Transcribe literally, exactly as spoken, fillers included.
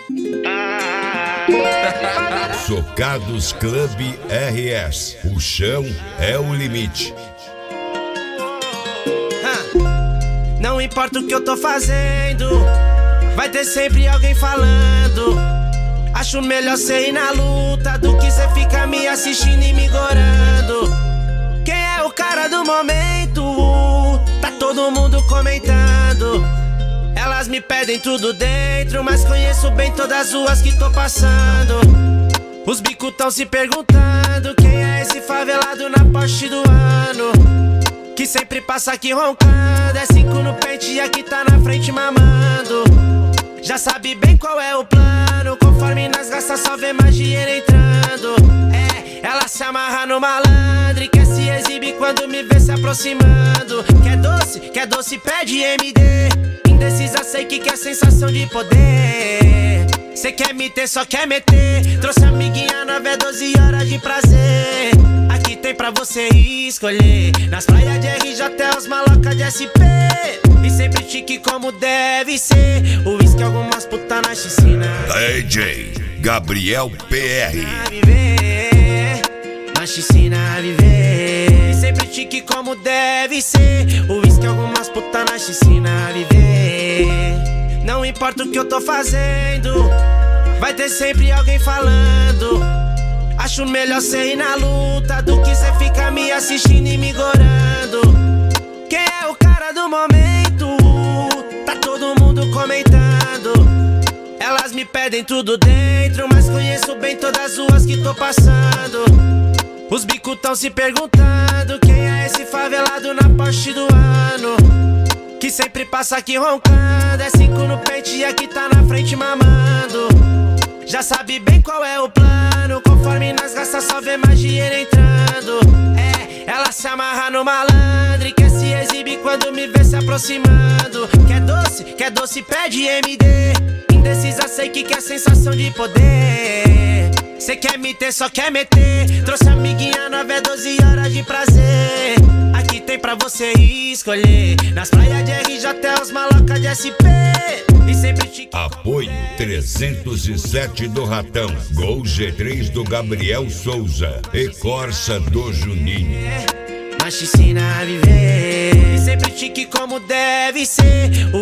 Socados Club R S. O chão é o limite. Não importa o que eu tô fazendo, vai ter sempre alguém falando. Acho melhor cê ir na luta do que cê ficar me assistindo e me gorando. Quem é o cara do momento? Tá todo mundo comentando. Elas me pedem tudo dentro, mas conheço bem todas as ruas que tô passando. Os bicos tão se perguntando quem é esse favelado na Porsche do ano, que sempre passa aqui roncando. É cinco no pente e aqui tá na frente mamando. Já sabe bem qual é o plano, conforme nós gasta só vê mais dinheiro entrando. É, ela se amarra no malandro e quer se exibir quando me vê se aproximando. Quer doce, quer doce, pede M D. Indecisa, sei que quer sensação de poder. Cê quer me ter, só quer meter. Trouxe amiguinha, nove é doze horas de prazer. Aqui tem pra você escolher. Nas praias de R J é os maloca de S P. E sempre chique como deve ser. O uísque, algumas puta na piscina. D J Gabriel P R. A viver, na piscina a viver. E sempre chique como deve ser. O uísque, algumas puta na piscina a viver. Não importa o que eu tô fazendo, vai ter sempre alguém falando. Acho melhor cê ir na luta do que cê ficar me assistindo e me gorando. Quem é o cara do momento? Tá todo mundo comentando. Elas me pedem tudo dentro, mas conheço bem todas as ruas que tô passando. Os bicos tão se perguntando quem é esse favelado na Porsche do ano, que sempre passa aqui roncando. É cinco no pente e aqui tá na frente mamando. Já sabe bem qual é o plano, conforme nós gasta só vê mais dinheiro entrando. É, ela se amarra no malandro e quer se exibir quando me vê se aproximando. Quer doce, quer doce, pede M D. Indecisa, sei que quer sensação de poder. Cê quer me ter, só quer meter. Trouxe amiguinha, nove é doze horas de prazer. Aqui tem pra você escolher. Nas praias de R J é os maloca de S P. E sempre te... Apoio trezentos e sete do Ratão, Gol G três do Gabriel Souza e Corsa do Juninho. Na piscina a viver, e sempre chique como deve ser. O